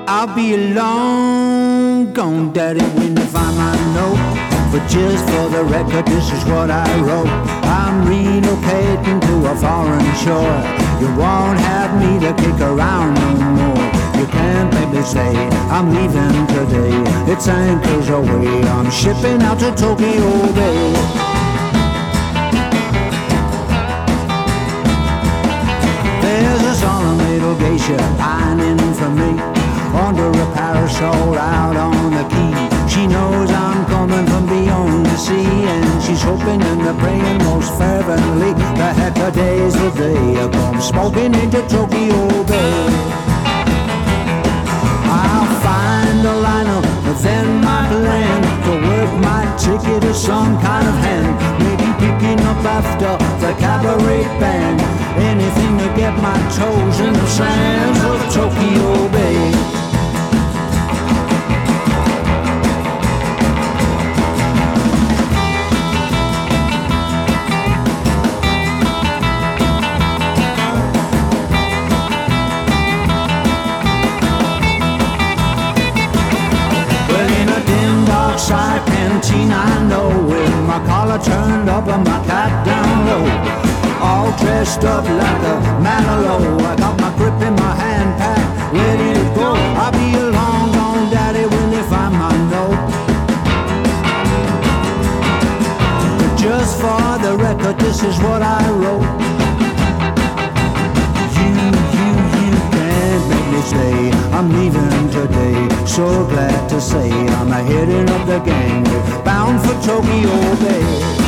I'll be long gone, Daddy, when you find my note. But just for the record, this is what I wrote. I'm relocating to a foreign shore. You won't have me to kick around no more. You can't make me stay, I'm leaving today. It's anchors away, I'm shipping out to Tokyo Bay. There's a solemn little geisha pining for me under a parasol out on the quay. She knows I'm coming from beyond the sea, and she's hoping and praying most fervently the heck of days the day I come smoking into Tokyo Bay. I'll find a liner, then my plan to work my ticket to some kind of hand. Maybe picking up after the cabaret band. Anything to get my toes in the sands of Tokyo Bay. Side canteen I know, with my collar turned up and my cap down low, all dressed up like a Manilow. I got my grip in my hand pack, ready to go. I'll be a long gone daddy when they find my note. But just for the record, this is what I wrote. You can't make me stay, I'm leaving today. So glad to say I'm a heading up the gangway, bound for Tokyo Bay.